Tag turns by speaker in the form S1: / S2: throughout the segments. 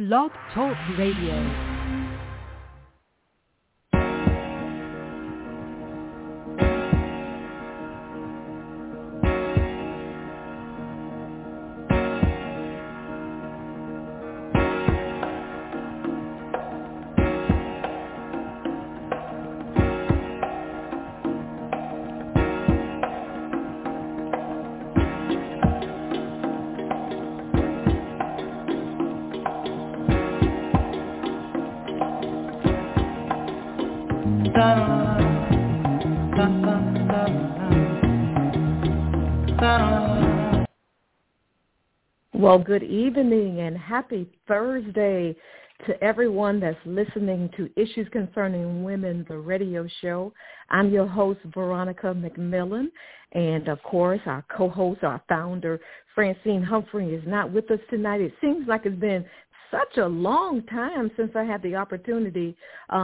S1: Blog Talk Radio. Well, good evening and happy Thursday to everyone that's listening to Issues Concerning Women, the radio show. I'm your host, Veronica McMillan, and of course, our co-host, our founder, Francine Humphrey, is not with us tonight. It seems like it's been such a long time since I had the opportunity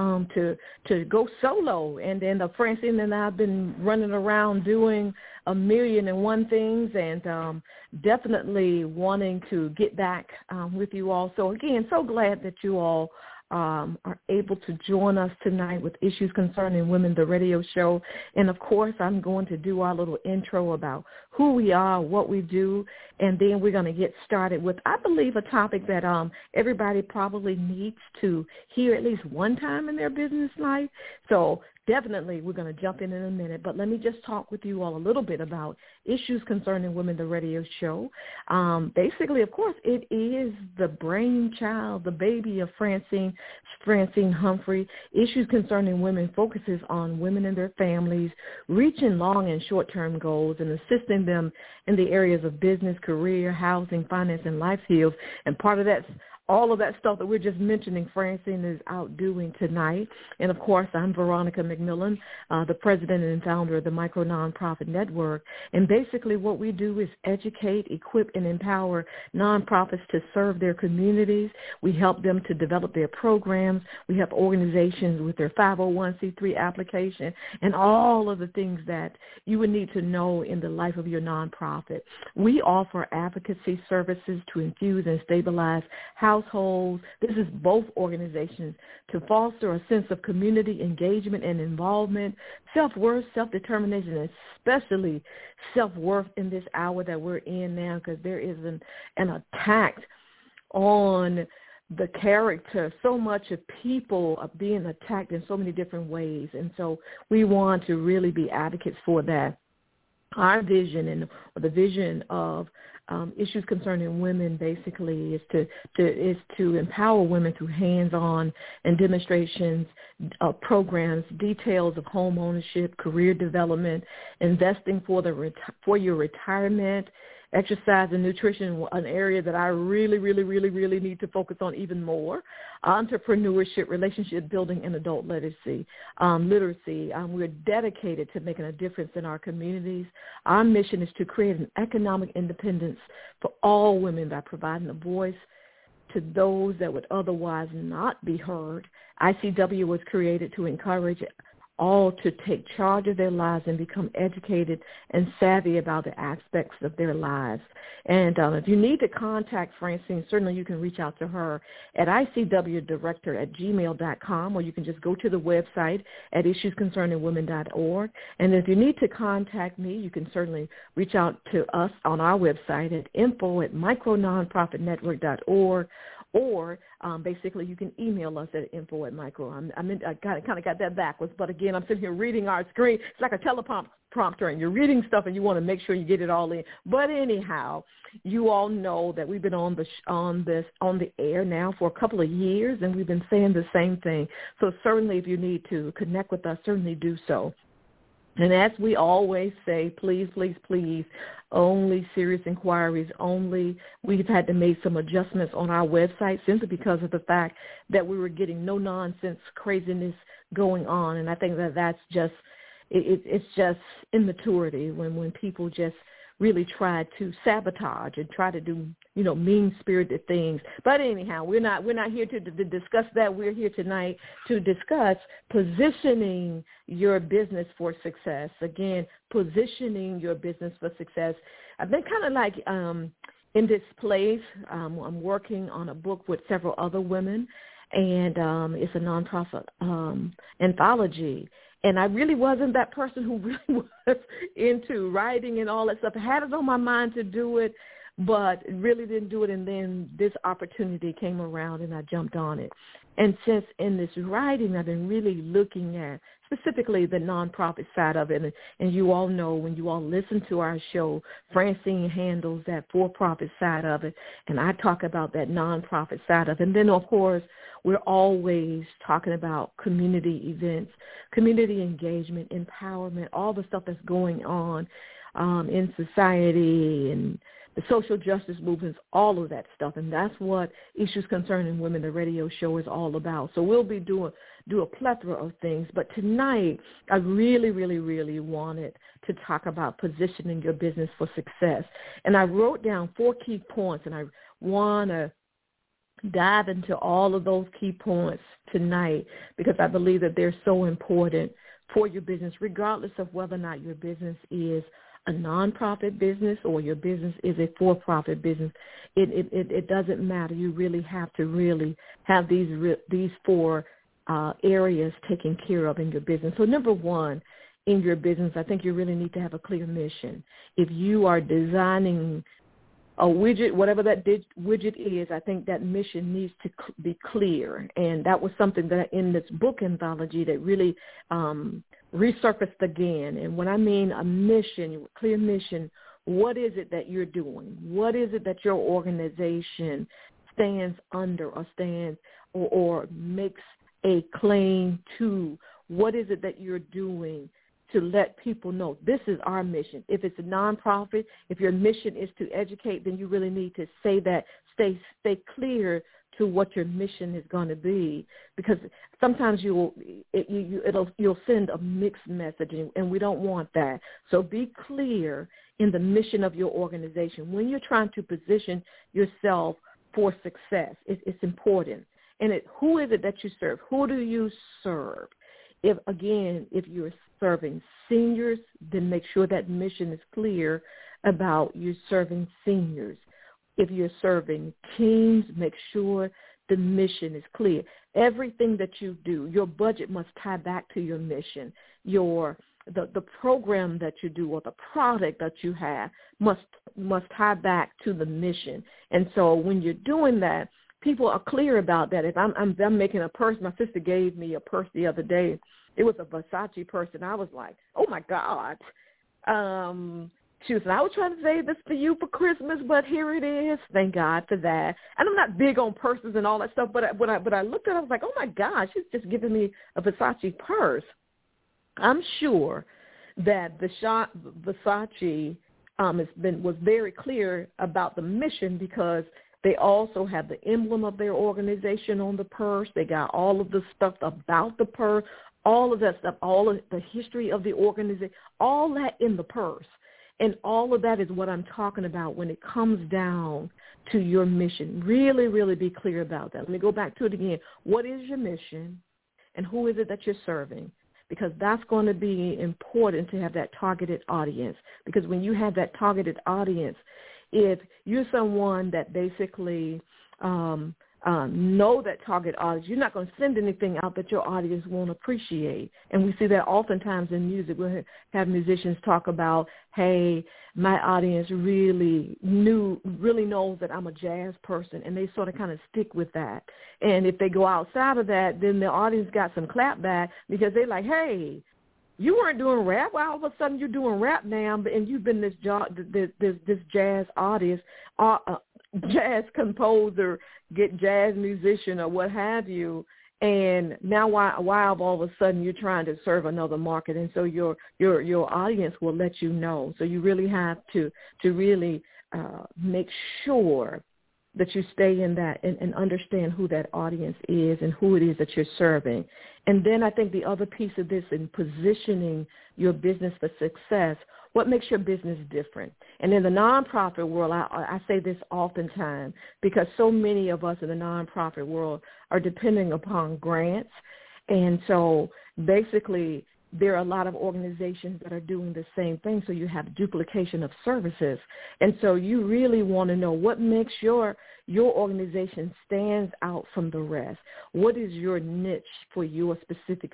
S1: to go solo, and then Francine and I have been running around doing 1,000,001 things, and definitely wanting to get back with you all. So again, so glad that you all are able to join us tonight with Issues Concerning Women, the radio show. And of course, I'm going to do our little intro about who we are, what we do, and then we're going to get started with, I believe, a topic that everybody probably needs to hear at least one time in their business life. So definitely we're going to jump in a minute, but let me just talk with you all a little bit about Issues Concerning Women, the radio show. Basically, of course, it is the brainchild, the baby of Francine Humphrey. Issues Concerning Women focuses on women and their families, reaching long and short-term goals and assisting them in the areas of business, career, housing, finance, and life skills. And part of that's all of that stuff that we're just mentioning, Francine is out doing tonight. And, of course, I'm Veronica McMillan, the president and founder of the Micro Nonprofit Network. And basically what we do is educate, equip, and empower nonprofits to serve their communities. We help them to develop their programs. We help organizations with their 501c3 application and all of the things that you would need to know in the life of your nonprofit. We offer advocacy services to infuse and stabilize households. This is both organizations to foster a sense of community engagement and involvement, self-worth, self-determination, and especially self-worth in this hour that we're in now, because there is an attack on the character. So much of people are being attacked in so many different ways, and so we want to really be advocates for that. Our vision and the vision of Issues Concerning Women basically is to empower women through hands-on and demonstrations, programs, details of home ownership, career development, investing for your retirement, exercise and nutrition, an area that I really, really, really, really need to focus on even more, entrepreneurship, relationship building, and adult literacy. We're dedicated to making a difference in our communities. Our mission is to create an economic independence for all women by providing a voice to those that would otherwise not be heard. ICW was created to encourage all to take charge of their lives and become educated and savvy about the aspects of their lives. And if you need to contact Francine, certainly you can reach out to her at icwdirector@gmail.com, or you can just go to the website at issuesconcerningwomen.org. And if you need to contact me, you can certainly reach out to us on our website at info@micrononprofitnetwork.org. Or basically, you can email us at info@micro. I kind of got that backwards, but again, I'm sitting here reading our screen. It's like a teleprompter, and you're reading stuff, and you want to make sure you get it all in. But anyhow, you all know that we've been on the air now for a couple of years, and we've been saying the same thing. So certainly, if you need to connect with us, certainly do so. And as we always say, please, please, please, only serious inquiries only. We've had to make some adjustments on our website simply because of the fact that we were getting no nonsense craziness going on. And I think that's just, it's just immaturity when people just really try to sabotage and try to do, mean-spirited things. But anyhow, we're not here to discuss that. We're here tonight to discuss positioning your business for success. Again, positioning your business for success. I've been kind of like in this place. I'm working on a book with several other women, and it's a nonprofit anthology. And I really wasn't that person who really was into writing and all that stuff. I had it on my mind to do it, but really didn't do it. And then this opportunity came around, and I jumped on it. And since in this writing, I've been really looking at specifically the nonprofit side of it. And you all know, when you all listen to our show, Francine handles that for-profit side of it, and I talk about that nonprofit side of it. And then, of course, we're always talking about community events, community engagement, empowerment, all the stuff that's going on in society and the social justice movements, all of that stuff. And that's what Issues Concerning Women, the radio show, is all about. So we'll be do a plethora of things. But tonight, I really, really, really wanted to talk about positioning your business for success. And I wrote down 4 key points, and I want to dive into all of those key points tonight because I believe that they're so important for your business, regardless of whether or not your business is a nonprofit business or your business is a for-profit business. It doesn't matter. You really have to really have these 4 areas taken care of in your business. So number 1, in your business, I think you really need to have a clear mission. If you are designing a widget, whatever that widget is, I think that mission needs to be clear. And that was something that in this book anthology that really resurfaced again. And when I mean a mission, clear mission, what is it that you're doing? What is it that your organization stands under or stands or makes a claim to? What is it that you're doing to let people know this is our mission? If it's a nonprofit, if your mission is to educate, then you really need to say that, stay clear to what your mission is going to be, because sometimes you'll send a mixed message, and we don't want that. So be clear in the mission of your organization. When you're trying to position yourself for success, it's important. And who is it that you serve? Who do you serve? If you're serving seniors, then make sure that mission is clear about you serving seniors. If you're serving teams, make sure the mission is clear. Everything that you do, your budget must tie back to your mission. The program that you do or the product that you have must tie back to the mission. And so when you're doing that, people are clear about that. If I'm making a purse, my sister gave me a purse the other day. It was a Versace purse, and I was like, oh, my God. She was like, I was trying to save this for you for Christmas, but here it is. Thank God for that. And I'm not big on purses and all that stuff, but I looked at it, I was like, oh, my God, she's just giving me a Versace purse. I'm sure that Versace was very clear about the mission, because they also have the emblem of their organization on the purse. They got all of the stuff about the purse, all of that stuff, all of the history of the organization, all that in the purse. And all of that is what I'm talking about when it comes down to your mission. Really, really be clear about that. Let me go back to it again. What is your mission, and who is it that you're serving? Because that's going to be important to have that targeted audience. Because when you have that targeted audience, if you're someone that basically know that target audience, you're not going to send anything out that your audience won't appreciate. And we see that oftentimes in music. We'll have musicians talk about, hey, my audience really knows that I'm a jazz person, and they sort of kind of stick with that. And if they go outside of that, then the audience got some clapback, because they're like, hey, you weren't doing rap. Well, all of a sudden you're doing rap now, and you've been this jazz artist, jazz composer, get jazz musician or what have you, and now why all of a sudden you're trying to serve another market? And so your audience will let you know. So you really have to really make sure that you stay in that and understand who that audience is and who it is that you're serving. And then I think the other piece of this, in positioning your business for success, what makes your business different? And in the nonprofit world, I say this oftentimes, because so many of us in the nonprofit world are depending upon grants. And so basically there are a lot of organizations that are doing the same thing, so you have duplication of services. And so you really want to know what makes your organization stands out from the rest. What is your niche for your specific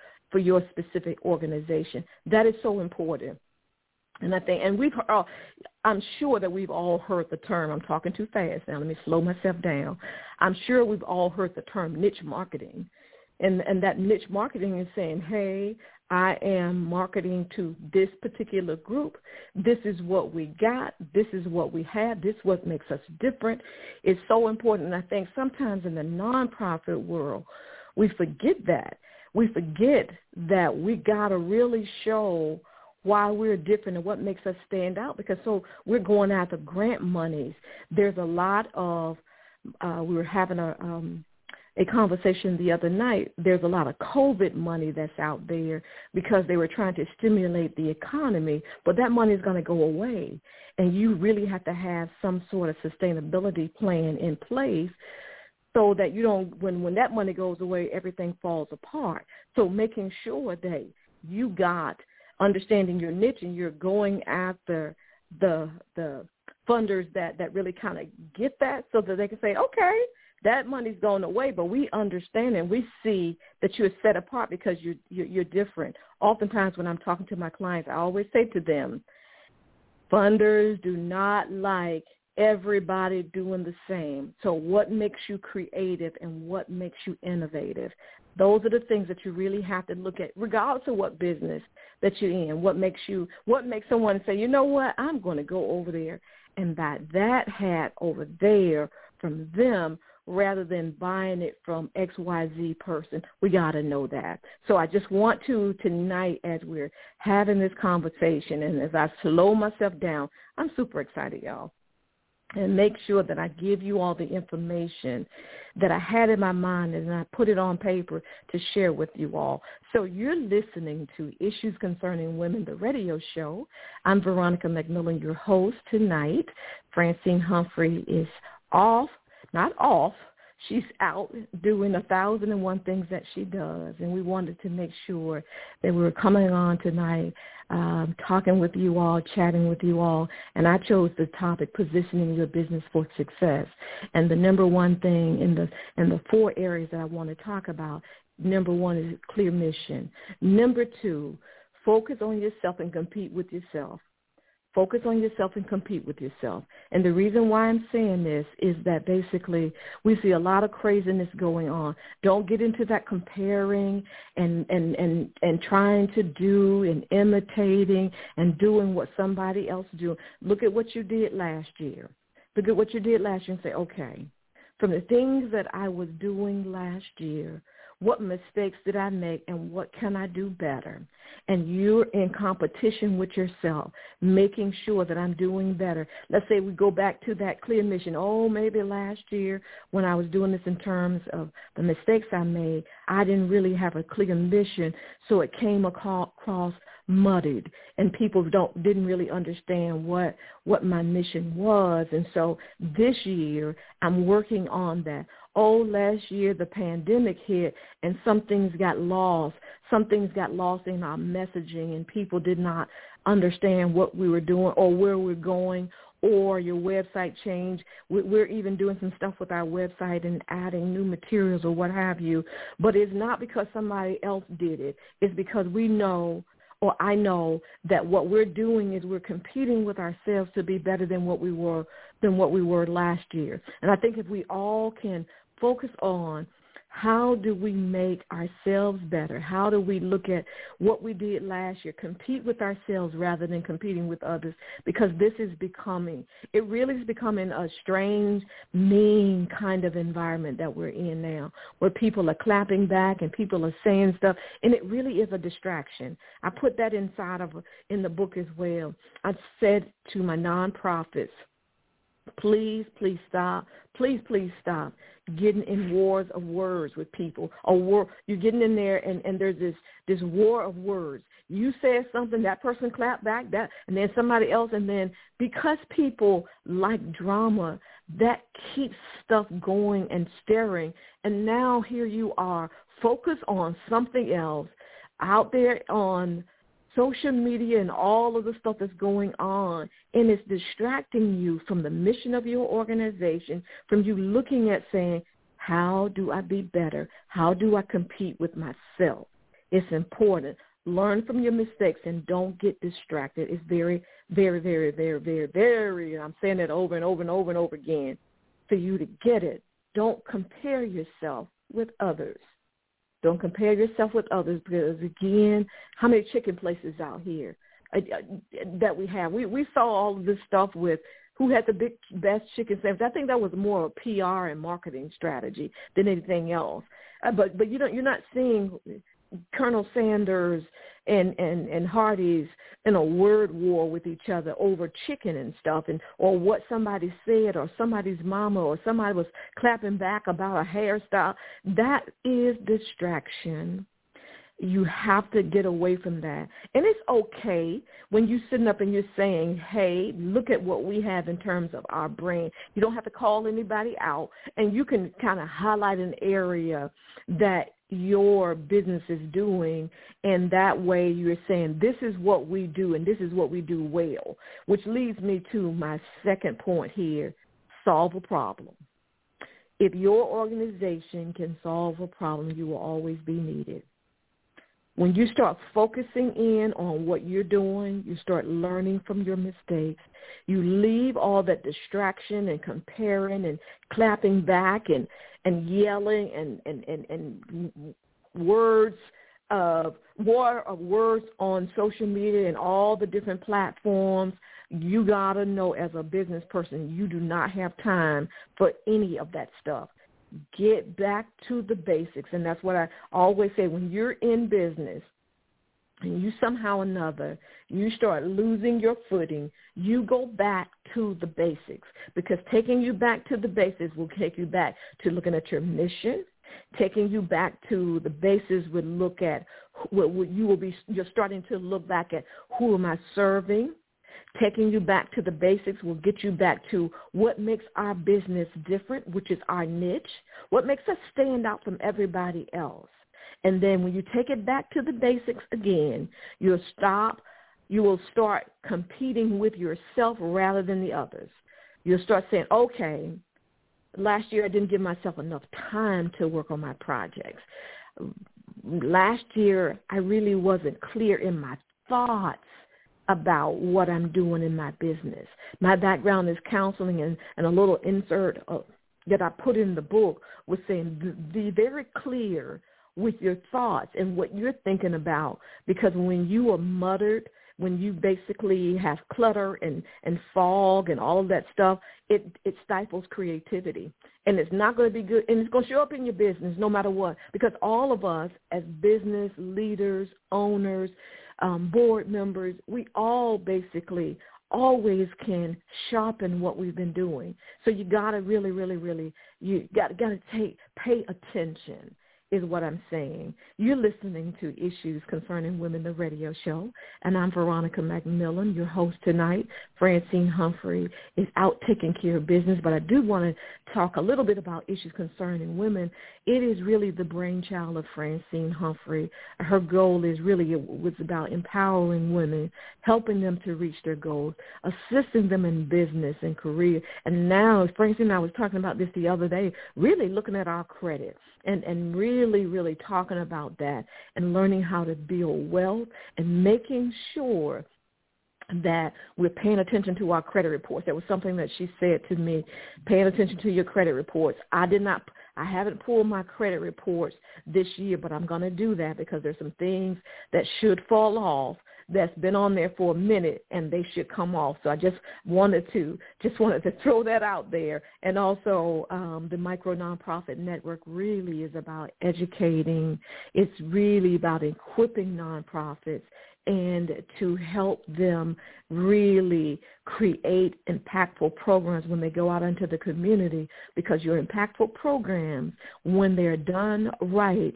S1: organization? That is so important. And I think, and I'm sure that we've all heard the term, I'm talking too fast now, let me slow myself down. I'm sure we've all heard the term niche marketing. And that niche marketing is saying, hey, I am marketing to this particular group. This is what we got. This is what we have. This is what makes us different. It's so important. And I think sometimes in the nonprofit world, we forget that. We forget that we got to really show why we're different and what makes us stand out, because so we're going after grant monies. There's a lot of, we were having a conversation the other night. There's a lot of COVID money that's out there because they were trying to stimulate the economy, but that money is going to go away. And you really have to have some sort of sustainability plan in place so that you don't, when that money goes away, everything falls apart. So making sure that you got understanding your niche and you're going after the funders that really kind of get that, so that they can say, okay, that money's going away, but we understand and we see that you're set apart because you're different. Oftentimes when I'm talking to my clients, I always say to them, funders do not like everybody doing the same. So what makes you creative and what makes you innovative? Those are the things that you really have to look at, regardless of what business that you're in. What makes someone say, you know what, I'm going to go over there and buy that hat over there from them rather than buying it from XYZ person. We got to know that. So I just want to, tonight, as we're having this conversation and as I slow myself down, I'm super excited, y'all, and make sure that I give you all the information that I had in my mind and I put it on paper to share with you all. So you're listening to Issues Concerning Women, the radio show. I'm Veronica McMillan, your host tonight. Francine Humphrey is not off. She's out doing 1,001 things that she does, and we wanted to make sure that we were coming on tonight, talking with you all, chatting with you all, and I chose the topic, positioning your business for success. And the number one thing in the 4 areas that I want to talk about, number 1 is clear mission. Number 2, focus on yourself and compete with yourself. Focus on yourself and compete with yourself. And the reason why I'm saying this is that basically we see a lot of craziness going on. Don't get into that comparing and trying to do and imitating and doing what somebody else do. Look at what you did last year. Look at what you did last year and say, okay, from the things that I was doing last year, what mistakes did I make and what can I do better? And you're in competition with yourself, making sure that I'm doing better. Let's say we go back to that clear mission. Oh, maybe last year when I was doing this in terms of the mistakes I made, I didn't really have a clear mission, so it came across muddied, and people didn't really understand what my mission was. And so this year I'm working on that. Oh, last year the pandemic hit and some things got lost. Some things got lost in our messaging and people did not understand what we were doing or where we're going, or your website changed. We're even doing some stuff with our website and adding new materials or what have you. But it's not because somebody else did it. It's because we know, or I know, that what we're doing is we're competing with ourselves to be better than what we were last year. And I think if we all can focus on how do we make ourselves better, how do we look at what we did last year, compete with ourselves rather than competing with others, because it really is becoming a strange, mean kind of environment that we're in now, where people are clapping back and people are saying stuff, and it really is a distraction. I put that in the book as well. I said to my nonprofits, please stop. Please stop getting in wars of words with people. You're getting in there and there's this war of words. You said something, that person clapped back, and then somebody else, and then because people like drama, that keeps stuff going and stirring. And now here you are, focus on something else. out there on social media and all of the stuff that's going on, and it's distracting you from the mission of your organization, from you looking at saying, how do I be better? How do I compete with myself? It's important. Learn from your mistakes and don't get distracted. It's very, very, very, very, very, very, I'm saying it over and over and over and over again, for you to get it. Don't compare yourself with others. Don't compare yourself with others because, again, how many chicken places out here that we have? We saw all of this stuff with who had the best chicken sandwich. I think that was more a PR and marketing strategy than anything else. But you're not seeing Colonel Sanders and Hardee's in a word war with each other over chicken and stuff, or what somebody said, or somebody's mama, or somebody was clapping back about a hairstyle. That is distraction. You have to get away from that. And it's okay when you're sitting up and you're saying, hey, look at what we have in terms of our brand. You don't have to call anybody out, and you can kind of highlight an area that your business is doing, and that way you're saying, this is what we do, and this is what we do well, which leads me to my second point here, solve a problem. If your organization can solve a problem, you will always be needed. When you start focusing in on what you're doing, you start learning from your mistakes. You leave all that distraction and comparing and clapping back and yelling and words of war of words on social media and all the different platforms. You got to know, as a business person, you do not have time for any of that stuff. Get back to the basics, and that's what I always say. When you're in business and you somehow or another, you start losing your footing, you go back to the basics, because taking you back to the basics will take you back to looking at your mission. Taking you back to the basics would look at you're starting to look back at, who am I serving? Taking you back to the basics will get you back to what makes our business different, which is our niche, what makes us stand out from everybody else. And then when you take it back to the basics again, you will start competing with yourself rather than the others. You'll start saying, okay, last year I didn't give myself enough time to work on my projects. Last year I really wasn't clear in my thoughts about what I'm doing in my business. My background is counseling, and a little insert that I put in the book was saying, be very clear with your thoughts and what you're thinking about, because when you are muttered, when you basically have clutter and fog and all of that stuff, it stifles creativity. And it's not going to be good, and it's going to show up in your business no matter what, because all of us as business leaders, owners, board members, we all basically always can sharpen what we've been doing. So you got to really, really, really, you got to pay attention is what I'm saying. You're listening to Issues Concerning Women, the radio show, and I'm Veronica McMillan, your host tonight. Francine Humphrey is out taking care of business, but I do want to talk a little bit about Issues Concerning Women. It is really the brainchild of Francine Humphrey. Her goal is really, it was about empowering women, helping them to reach their goals, assisting them in business and career. And now, Francine and I was talking about this the other day, really looking at our credit and really, really talking about that and learning how to build wealth and making sure that we're paying attention to our credit reports. That was something that she said to me, paying attention to your credit reports. I haven't pulled my credit reports this year, but I'm going to do that because there's some things that should fall off that's been on there for a minute, and they should come off. So I just wanted to throw that out there. And also the Micro Nonprofit Network really is about educating. It's really about equipping nonprofits and to help them really create impactful programs when they go out into the community, because your impactful programs, when they're done right,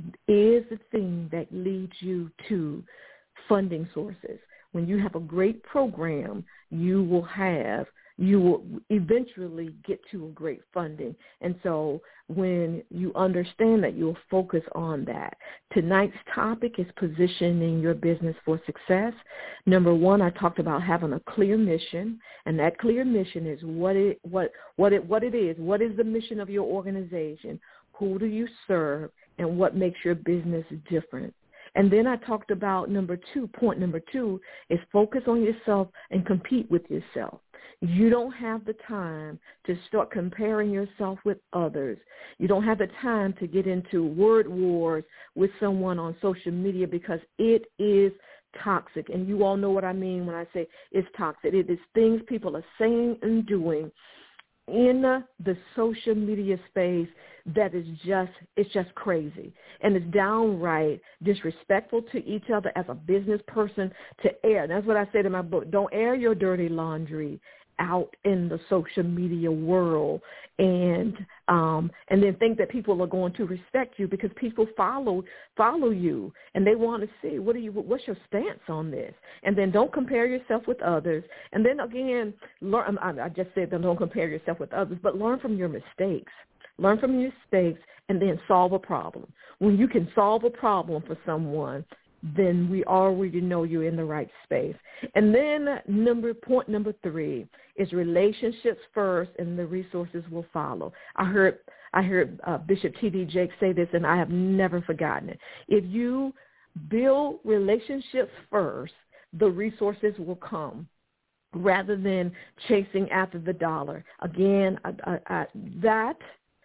S1: is the thing that leads you to funding sources. When you have a great program, you will have you will eventually get to a great funding. And so when you understand that, you'll focus on that. Tonight's topic is positioning your business for success. Number one, I talked about having a clear mission, and that clear mission is what it is. What is the mission of your organization? Who do you serve? And what makes your business different? And then I talked about point number two is focus on yourself and compete with yourself. You don't have the time to start comparing yourself with others. You don't have the time to get into word wars with someone on social media because it is toxic. And you all know what I mean when I say it's toxic. It is things people are saying and doing in the social media space that is just crazy. And it's downright disrespectful to each other as a business person to air. And that's what I said in my book. Don't air your dirty laundry out in the social media world and then think that people are going to respect you, because people follow you and they want to see what's your stance on this. And then don't compare yourself with others. And then again, learn. I just said don't compare yourself with others, but learn from your mistakes. Learn from your mistakes and then solve a problem. When you can solve a problem for someone, then we already know you're in the right space. And then point number three is relationships first, and the resources will follow. I heard Bishop T.D. Jakes say this, and I have never forgotten it. If you build relationships first, the resources will come, rather than chasing after the dollar. Again, that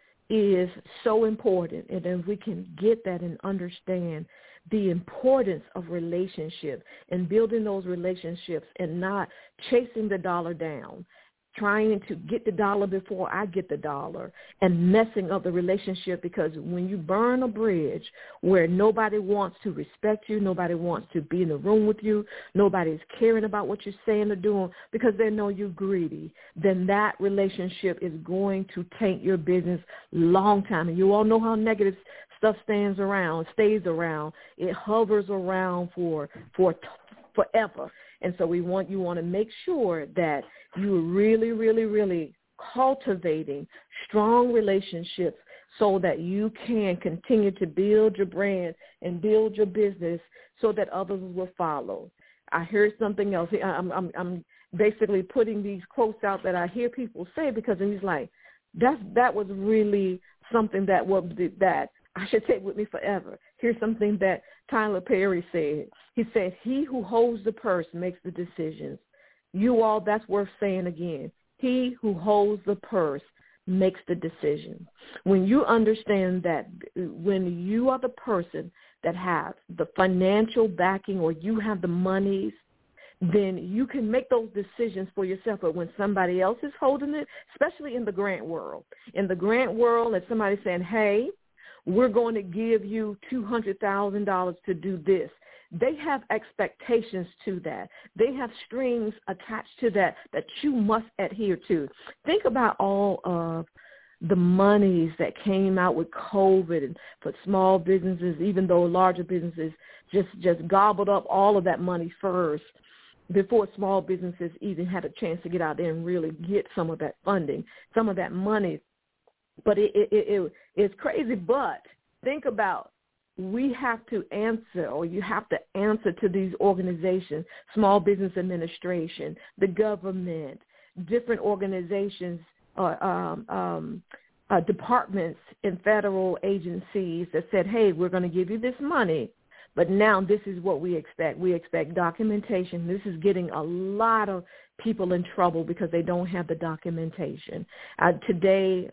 S1: is so important, and if we can get that and understand the importance of relationships and building those relationships and not chasing the dollar down, trying to get the dollar before I get the dollar, and messing up the relationship, because when you burn a bridge where nobody wants to respect you, nobody wants to be in the room with you, nobody's caring about what you're saying or doing because they know you're greedy, then that relationship is going to taint your business long time. And you all know how negative stuff stays around. It hovers around for forever. And so you want to make sure that you're really, really, really cultivating strong relationships so that you can continue to build your brand and build your business so that others will follow. I heard something else. I'm basically putting these quotes out that I hear people say, because it's like, that was really something that I should take with me forever. Here's something that Tyler Perry said. He said, he who holds the purse makes the decisions. You all, that's worth saying again. He who holds the purse makes the decision. When you understand that, when you are the person that has the financial backing, or you have the monies, then you can make those decisions for yourself. But when somebody else is holding it, especially in the grant world, if somebody's saying, hey, we're going to give you $200,000 to do this, they have expectations to that. They have strings attached to that you must adhere to. Think about all of the monies that came out with COVID and for small businesses, even though larger businesses just gobbled up all of that money first before small businesses even had a chance to get out there and really get some of that funding, some of that money. But it's crazy. But think about, you have to answer to these organizations, Small Business Administration, the government, different organizations, departments and federal agencies that said, hey, we're going to give you this money, but now this is what we expect. We expect documentation. This is getting a lot of people in trouble because they don't have the documentation. Today,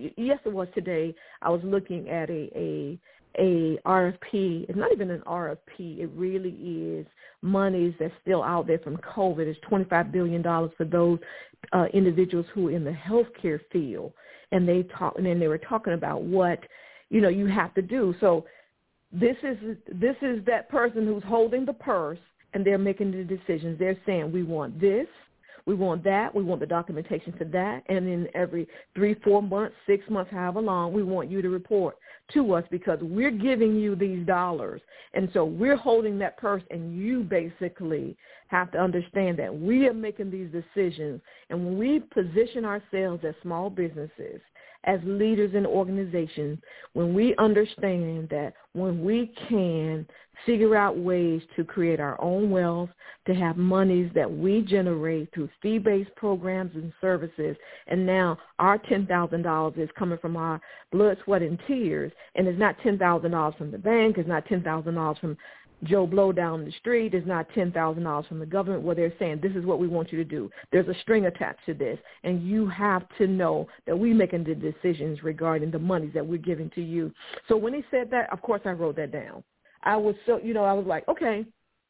S1: I was looking at a RFP. It's not even an RFP. It really is monies that's still out there from COVID. It's $25 billion for those individuals who are in the healthcare field. And they were talking about what, you have to do. So this is that person who's holding the purse, and they're making the decisions. They're saying, we want this. We want that. We want the documentation to that. And then every 3, 4 months, 6 months, however long, we want you to report to us because we're giving you these dollars. And so we're holding that purse, and you basically have to understand that we are making these decisions. And when we position ourselves as small businesses, as leaders in organizations, when we understand that when we can figure out ways to create our own wealth, to have monies that we generate through fee-based programs and services, and now our $10,000 is coming from our blood, sweat, and tears, and it's not $10,000 from the bank, it's not $10,000 from Joe Blow down the street, is not $10,000 from the government where they're saying this is what we want you to do. There's a string attached to this, and you have to know that we're making the decisions regarding the monies that we're giving to you. So when he said that, of course I wrote that down. I was like, okay,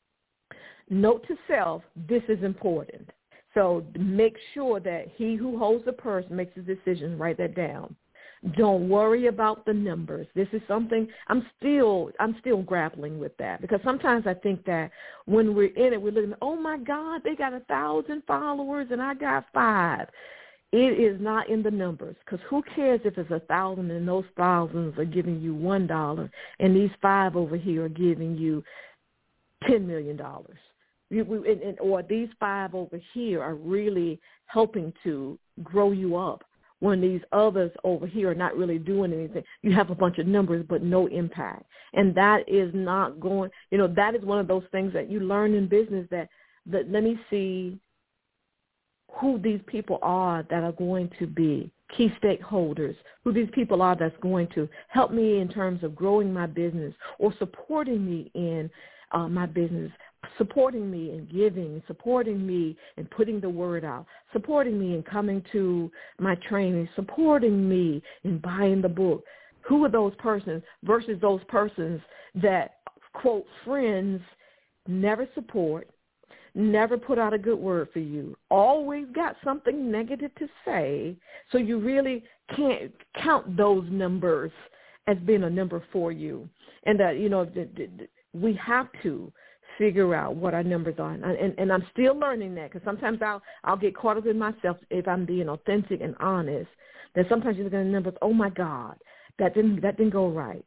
S1: note to self, this is important. So make sure that he who holds the purse makes the decision, write that down. Don't worry about the numbers. This is something I'm still grappling with that, because sometimes I think that when we're in it, we're looking, oh my God, they got 1,000 followers and I got 5. It is not in the numbers, because who cares if it's 1,000 and those thousands are giving you $1 and these 5 over here are giving you $10 million. Or these 5 over here are really helping to grow you up, when these others over here are not really doing anything. You have a bunch of numbers but no impact. And that is not going, that is one of those things that you learn in business that let me see who these people are that are going to be key stakeholders, who these people are that's going to help me in terms of growing my business or supporting me in my business, supporting me in giving, supporting me in putting the word out, supporting me in coming to my training, supporting me in buying the book. Who are those persons versus those persons that, quote, friends never support, never put out a good word for you, always got something negative to say, so you really can't count those numbers as being a number for you. And that, we have to figure out what our numbers are. And I'm still learning that, because sometimes I'll get caught up in myself if I'm being authentic and honest. That sometimes you look at the numbers, oh my God, that didn't go right.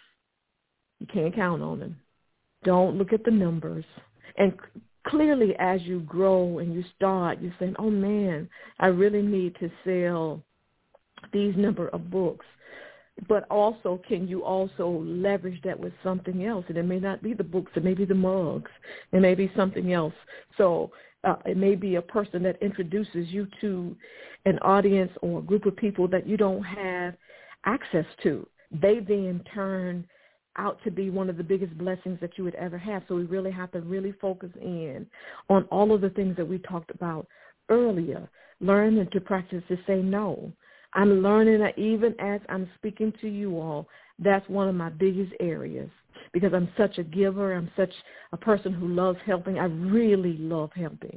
S1: You can't count on them. Don't look at the numbers. And clearly as you grow and you start, you're saying, oh man, I really need to sell these number of books. But also, can you also leverage that with something else? And it may not be the books. It may be the mugs. It may be something else. So it may be a person that introduces you to an audience or a group of people that you don't have access to. They then turn out to be one of the biggest blessings that you would ever have. So we really have to really focus in on all of the things that we talked about earlier. Learn to practice to say no. I'm learning that even as I'm speaking to you all, that's one of my biggest areas, because I'm such a giver. I'm such a person who loves helping. I really love helping.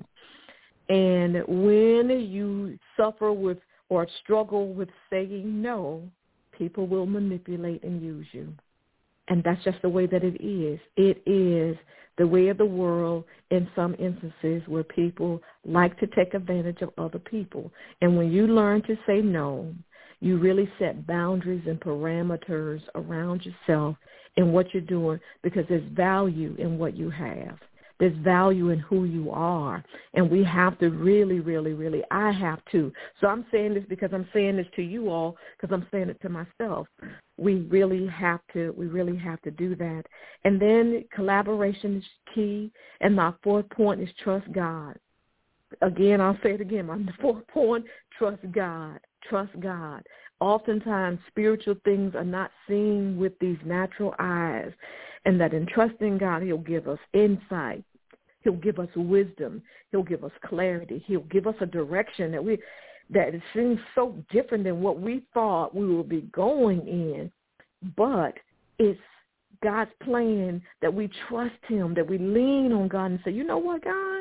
S1: And when you suffer with or struggle with saying no, people will manipulate and use you. And that's just the way that it is. It is the way of the world in some instances where people like to take advantage of other people. And when you learn to say no, you really set boundaries and parameters around yourself and what you're doing, because there's value in what you have. There's value in who you are. And we have to really, really, really, I have to. So I'm saying this because I'm saying this to you all, because I'm saying it to myself. We really have to do that. And then collaboration is key. And my 4th point is trust God. Again, I'll say it again. My 4th point, trust God. Trust God. Oftentimes, spiritual things are not seen with these natural eyes, and that in trusting God, he'll give us insight. He'll give us wisdom. He'll give us clarity. He'll give us a direction that it seems so different than what we thought we would be going in, but it's God's plan that we trust him, that we lean on God and say, you know what, God,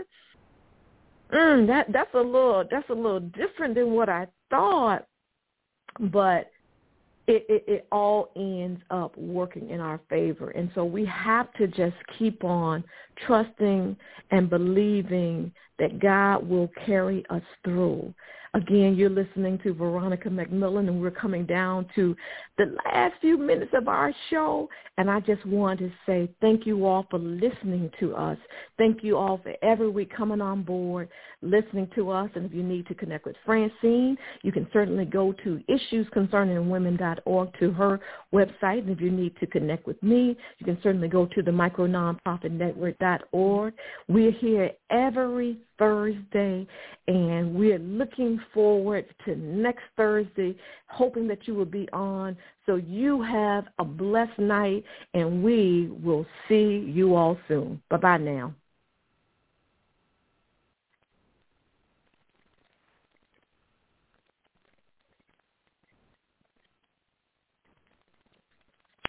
S1: that's a little different than what I thought. But it all ends up working in our favor. And so we have to just keep on trusting and believing that God will carry us through. Again, you're listening to Veronica McMillan, and we're coming down to the last few minutes of our show. And I just want to say thank you all for listening to us. Thank you all for every week coming on board, listening to us. And if you need to connect with Francine, you can certainly go to issuesconcerningwomen.org to her website. And if you need to connect with me, you can certainly go to the micrononprofitnetwork.org. We're here every Thursday, and we're looking forward to next Thursday, hoping that you will be on. So you have a blessed night, and we will see you all soon. Bye-bye now.